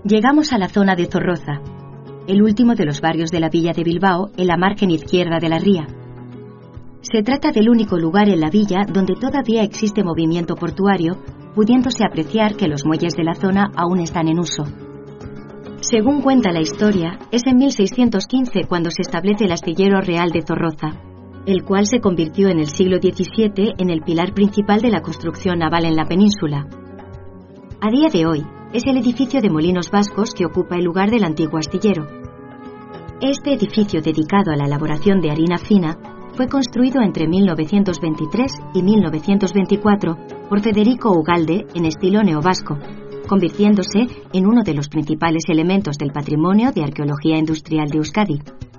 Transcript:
Llegamos a la zona de Zorroza, el último de los barrios de la villa de Bilbao, en la margen izquierda de la ría. Se trata del único lugar en la villa donde todavía existe movimiento portuario, pudiéndose apreciar que los muelles de la zona aún están en uso. Según cuenta la historia, es en 1615 cuando se establece el astillero real de Zorroza, el cual se convirtió en el siglo XVII en el pilar principal de la construcción naval en la península. A día de hoy, es el edificio de Molinos Vascos que ocupa el lugar del antiguo astillero. Este edificio dedicado a la elaboración de harina fina fue construido entre 1923 y 1924 por Federico Ugalde en estilo neovasco, convirtiéndose en uno de los principales elementos del patrimonio de arqueología industrial de Euskadi.